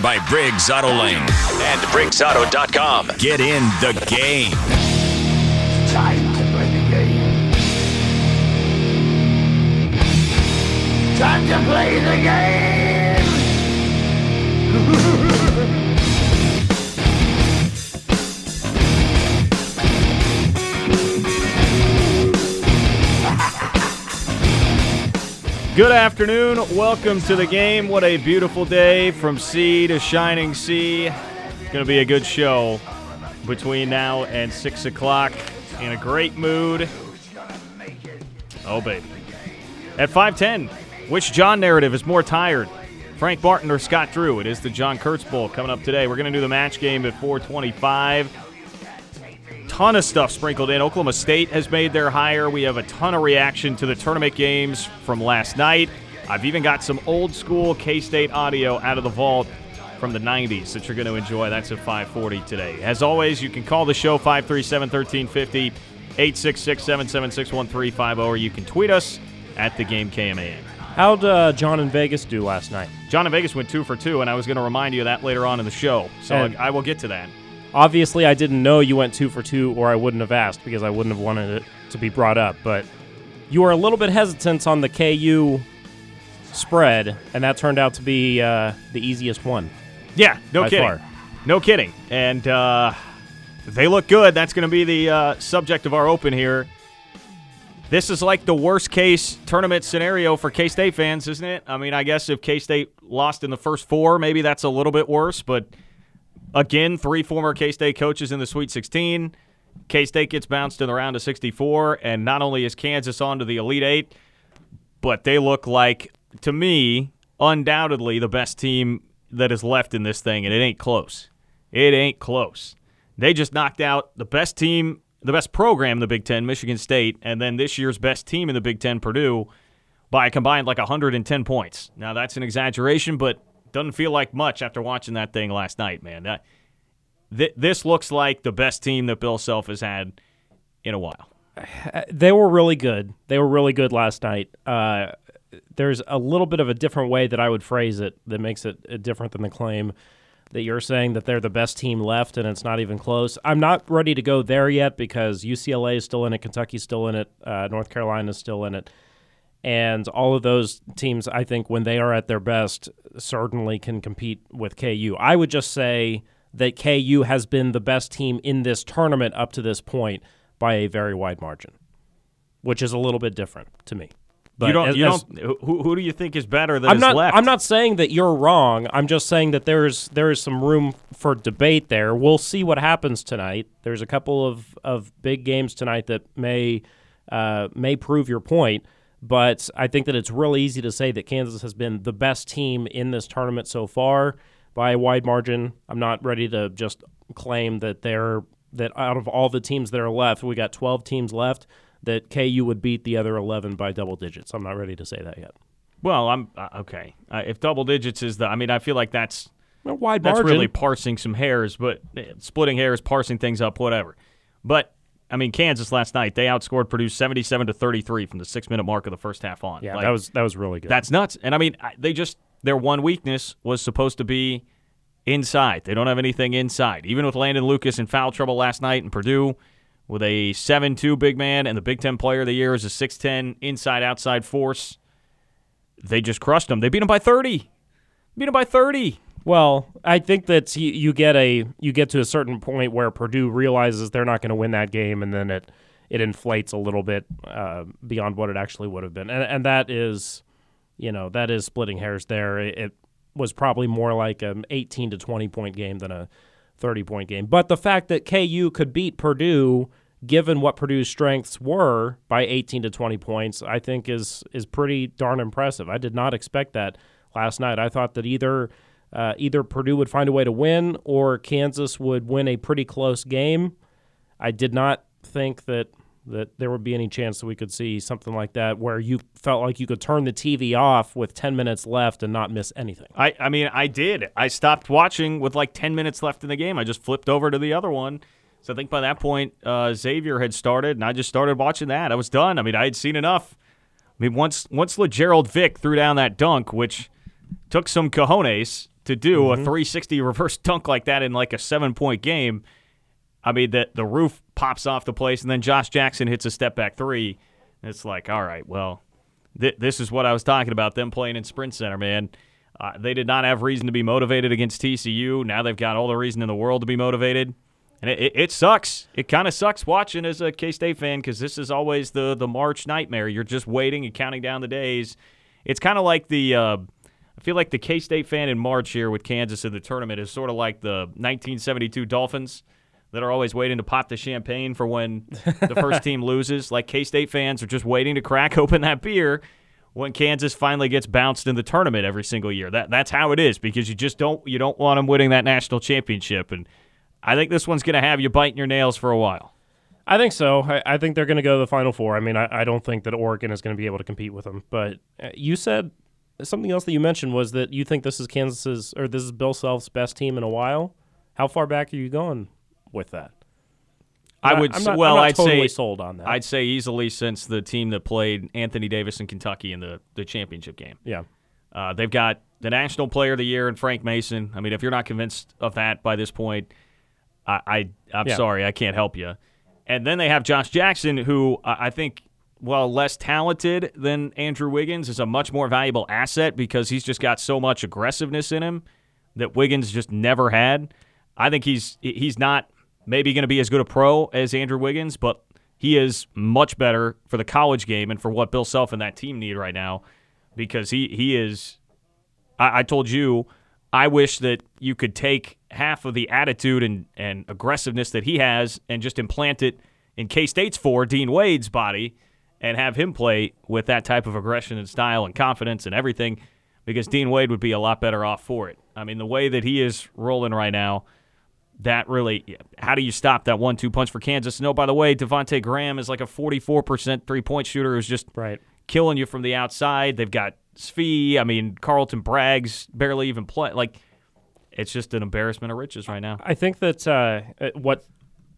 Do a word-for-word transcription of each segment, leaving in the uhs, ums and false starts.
by Briggs Auto Lane and Briggs Auto dot com. Get in the game. Time to play the game. Time to play the game. Good afternoon. Welcome to the game. What a beautiful day from sea to shining sea. It's going to be a good show between now and six o'clock. In a great mood. Oh, baby. At five ten, which John narrative is more tired? Frank Martin or Scott Drew? It is the John Kurtz Bowl coming up today. We're going to do the match game at four twenty-five. Ton of stuff sprinkled in. Oklahoma State has made their hire. We have a ton of reaction to the tournament games from last night. I've even got some old school K-State audio out of the vault from the nineties that you're going to enjoy. That's at five forty today. As always, you can call the show five three seven, one three five zero, eight six six, seven seven six, one three five zero, or you can tweet us at the game K M A N. How'd uh, John in Vegas do last night? John in Vegas went two for two, and I was going to remind you of that later on in the show, so And- I, I will get to that. Obviously, I didn't know you went two for two, or I wouldn't have asked because I wouldn't have wanted it to be brought up. But you were a little bit hesitant on the K U spread, and that turned out to be uh, the easiest one. Yeah, no by kidding. far. No kidding. And uh, they look good. That's going to be the uh, subject of our open here. This is like the worst-case tournament scenario for K-State fans, isn't it? I mean, I guess if K-State lost in the first four, maybe that's a little bit worse, but again, three former K-State coaches in the Sweet sixteen. K-State gets bounced in the round of sixty-four, and not only is Kansas on to the Elite Eight, but they look like, to me, undoubtedly the best team that is left in this thing, and it ain't close. It ain't close. They just knocked out the best team, the best program in the Big Ten, Michigan State, and then this year's best team in the Big Ten, Purdue, by a combined like one hundred ten points. Now, that's an exaggeration, but doesn't feel like much after watching that thing last night, man. That, th- this looks like the best team that Bill Self has had in a while. They were really good. They were really good last night. Uh, there's a little bit of a different way that I would phrase it that makes it uh, different than the claim that you're saying that they're the best team left and it's not even close. I'm not ready to go there yet because U C L A is still in it, Kentucky's still in it, uh, North Carolina's still in it. And all of those teams, I think, when they are at their best, certainly can compete with K U. I would just say that K U has been the best team in this tournament up to this point by a very wide margin, which is a little bit different to me. But you don't. as, You as, don't. Who, who do you think is better than I'm is not. left? I'm not saying that you're wrong. I'm just saying that there's there is some room for debate there. We'll see what happens tonight. There's a couple of, of big games tonight that may uh, may prove your point. But I think that it's really easy to say that Kansas has been the best team in this tournament so far by a wide margin. I'm not ready to just claim that they're that out of all the teams that are left, we got twelve teams left, that K U would beat the other eleven by double digits. I'm not ready to say that yet. Well, I'm uh, okay. Uh, if double digits is the, I mean, I feel like that's A wide that's margin. really parsing some hairs, but uh, splitting hairs, parsing things up, whatever. But I mean, Kansas last night, they outscored Purdue seventy-seven to thirty-three from the six-minute mark of the first half on. Yeah, Like, that was that was really good. That's nuts. And I mean, I- they just their one weakness was supposed to be inside. They don't have anything inside. Even with Landon Lucas in foul trouble last night in Purdue, with a seven two big man and the Big Ten Player of the Year is a six ten inside-outside force, they just crushed them. They beat them by thirty. Beat them by thirty. Well, I think that you, you get a you get to a certain point where Purdue realizes they're not going to win that game, and then it it inflates a little bit uh, beyond what it actually would have been, and and that is, you know, that is splitting hairs there. It, it was probably more like an eighteen to twenty point game than a thirty point game. But the fact that K U could beat Purdue, given what Purdue's strengths were, by eighteen to twenty points, I think is is pretty darn impressive. I did not expect that last night. I thought that either. Uh, either Purdue would find a way to win or Kansas would win a pretty close game. I did not think that that there would be any chance that we could see something like that where you felt like you could turn the T V off with ten minutes left and not miss anything. I, I mean, I did. I stopped watching with like ten minutes left in the game. I just flipped over to the other one. So I think by that point, uh, Xavier had started, and I just started watching that. I was done. I mean, I had seen enough. I mean, once once LeGerald Vick threw down that dunk, which took some cojones, to do Mm-hmm. a three sixty reverse dunk like that in like a seven-point game. I mean, the, the roof pops off the place, and then Josh Jackson hits a step-back three. It's like, all right, well, th- this is what I was talking about, them playing in Sprint Center, man. Uh, they did not have reason to be motivated against T C U. Now they've got all the reason in the world to be motivated. And it, it, it sucks. It kind of sucks watching as a K-State fan because this is always the, the March nightmare. You're just waiting and counting down the days. It's kind of like the uh, – I feel like the K-State fan in March here with Kansas in the tournament is sort of like the nineteen seventy-two Dolphins that are always waiting to pop the champagne for when the first team loses. Like K-State fans are just waiting to crack open that beer when Kansas finally gets bounced in the tournament every single year. That That's how it is because you just don't you don't want them winning that national championship. And I think this one's going to have you biting your nails for a while. I think so. I, I think they're going to go to the Final Four. I mean, I, I don't think that Oregon is going to be able to compete with them. But uh, you said something else that you mentioned was that you think this is Kansas's or this is Bill Self's best team in a while. How far back are you going with that? I I'm would not, I'm not, well, I'm not I'd totally say sold on that. I'd say easily since the team that played Anthony Davis in Kentucky in the, the championship game. yeah. Uh, they've got the National Player of the Year in Frank Mason. I mean, if you're not convinced of that by this point, I, I I'm Yeah. sorry, I can't help you. And then they have Josh Jackson, who I I think, well, less talented than Andrew Wiggins, is a much more valuable asset because he's just got so much aggressiveness in him that Wiggins just never had. I think he's he's not maybe going to be as good a pro as Andrew Wiggins, but he is much better for the college game and for what Bill Self and that team need right now because he, he is I, I told you, I wish that you could take half of the attitude and, and aggressiveness that he has and just implant it in K-State's four, Dean Wade's body, and have him play with that type of aggression and style and confidence and everything because Dean Wade would be a lot better off for it. I mean, the way that he is rolling right now, that really, how do you stop that one two punch for Kansas? No, by the way, Devontae Graham is like a forty-four percent three-point shooter who's just Right. killing you from the outside. They've got Svi. I mean, Carlton Bragg's barely even play. Like, it's just an embarrassment of riches right now. I think that uh, what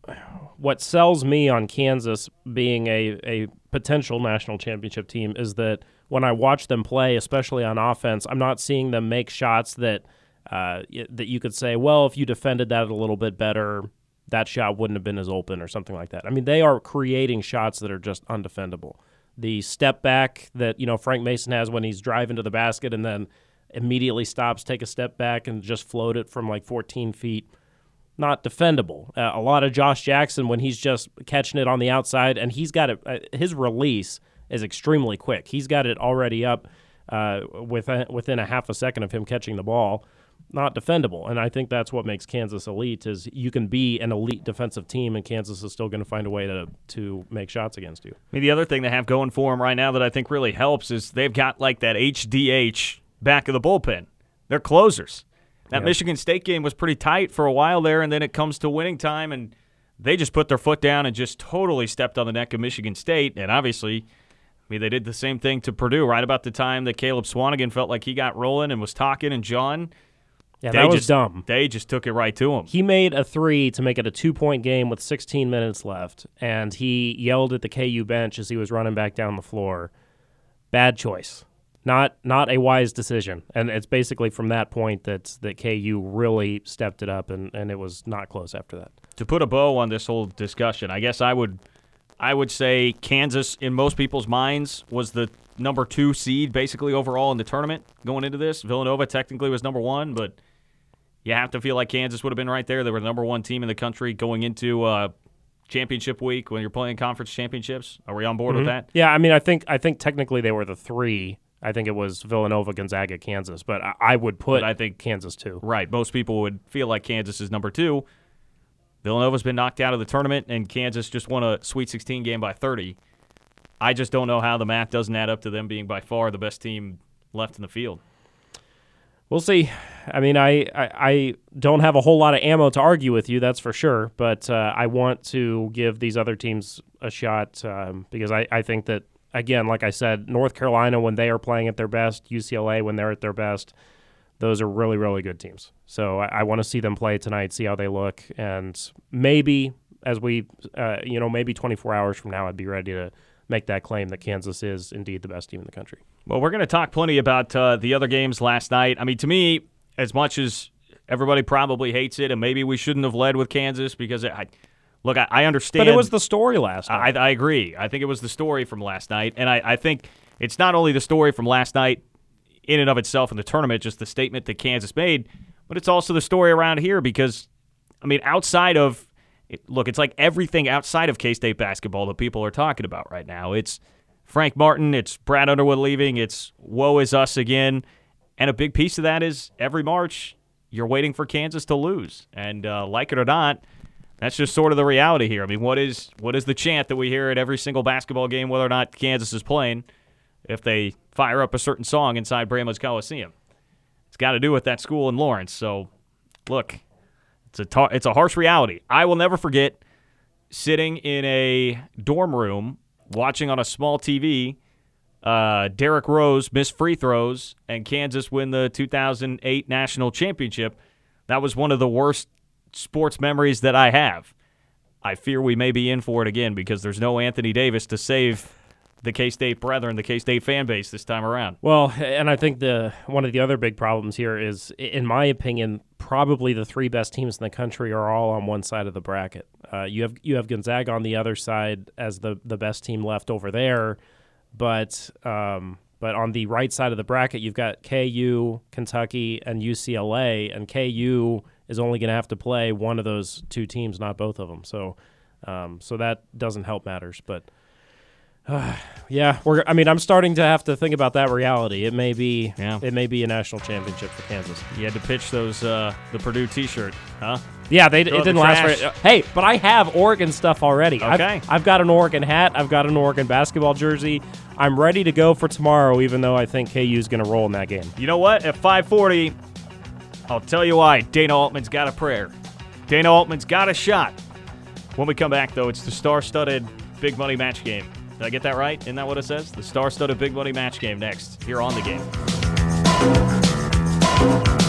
what sells me on Kansas being a, a potential national championship team is that when I watch them play, especially on offense, I'm not seeing them make shots that uh, that you could say, well, if you defended that a little bit better, that shot wouldn't have been as open or something like that. I mean, they are creating shots that are just undefendable. The step back that, you know, Frank Mason has when he's driving to the basket and then immediately stops, take a step back, and just float it from like fourteen feet. Not defendable. Uh, a lot of Josh Jackson when he's just catching it on the outside, and he's got it. Uh, his release is extremely quick. He's got it already up uh, within within a half a second of him catching the ball. Not defendable, and I think that's what makes Kansas elite. Is you can be an elite defensive team, and Kansas is still going to find a way to to make shots against you. I mean, the other thing they have going for them right now that I think really helps is they've got like that H D H back of the bullpen. They're closers. That Yeah. Michigan State game was pretty tight for a while there, and then it comes to winning time, and they just put their foot down and just totally stepped on the neck of Michigan State. And obviously, I mean, they did the same thing to Purdue right about the time that Caleb Swanigan felt like he got rolling and was talking, and John, Yeah, they that was just, dumb. They just took it right to him. He made a three to make it a two-point game with sixteen minutes left, and he yelled at the K U bench as he was running back down the floor. Bad choice. Not not a wise decision. And it's basically from that point that, that K U really stepped it up, and, and it was not close after that. To put a bow on this whole discussion, I guess I would I would say Kansas, in most people's minds, was the number two seed basically overall in the tournament going into this. Villanova technically was number one, but you have to feel like Kansas would have been right there. They were the number one team in the country going into uh, championship week when you're playing conference championships. Are we on board Mm-hmm. with that? Yeah, I mean, I think I think technically they were the three. I think it was Villanova, Gonzaga, Kansas, but I, I would put But I think Kansas too. Right. Most people would feel like Kansas is number two. Villanova's been knocked out of the tournament, and Kansas just won a Sweet sixteen game by thirty. I just don't know how the math doesn't add up to them being by far the best team left in the field. We'll see. I mean, I, I, I don't have a whole lot of ammo to argue with you, that's for sure, but uh, I want to give these other teams a shot um, because I, I think that, again, like I said, North Carolina, when they are playing at their best, U C L A, when they're at their best, those are really, really good teams. So I, I want to see them play tonight, see how they look, and maybe as we, uh, you know, maybe twenty-four hours from now, I'd be ready to make that claim that Kansas is indeed the best team in the country. Well, we're going to talk plenty about uh, the other games last night. I mean, to me, as much as everybody probably hates it, and maybe we shouldn't have led with Kansas because it, I, look, I, I understand. But it was the story last night. I, I agree. I think it was the story from last night, and I, I think it's not only the story from last night in and of itself in the tournament, just the statement that Kansas made, but it's also the story around here because, I mean, outside of it, look, it's like everything outside of K-State basketball that people are talking about right now. It's Frank Martin, it's Brad Underwood leaving, it's woe is us again, and a big piece of that is every March you're waiting for Kansas to lose, and uh, like it or not, that's just sort of the reality here. I mean, what is what is the chant that we hear at every single basketball game, whether or not Kansas is playing, if they fire up a certain song inside Bramlage Coliseum? It's got to do with that school in Lawrence. So, look, it's a tar- it's a harsh reality. I will never forget sitting in a dorm room watching on a small T V uh, Derrick Rose miss free throws and Kansas win the two thousand eight national championship. That was one of the worst sports memories that I have. I fear we may be in for it again because there's no Anthony Davis to save the K-State brethren, the K-State fan base this time around. Well, and I think the one of the other big problems here is, in my opinion, probably the three best teams in the country are all on one side of the bracket. Uh, you have you have Gonzaga on the other side as the, the best team left over there, but um, but on the right side of the bracket, you've got K U, Kentucky, and U C L A, and K U is only going to have to play one of those two teams, not both of them. So, um, so that doesn't help matters. But uh, yeah, we're. I mean, I'm starting to have to think about that reality. It may be, yeah. it may be a national championship for Kansas. You had to pitch those uh, the Purdue T-shirt, huh? Yeah, they, it Throw didn't the last trash. very. Hey, but I have Oregon stuff already. Okay. I've, I've got an Oregon hat. I've got an Oregon basketball jersey. I'm ready to go for tomorrow, even though I think K U is going to roll in that game. You know what? At five forty, I'll tell you why. Dana Altman's got a prayer. Dana Altman's got a shot. When we come back, though, it's the star-studded big money match game. Did I get that right? Isn't that what it says? The star-studded big money match game next here on The Game.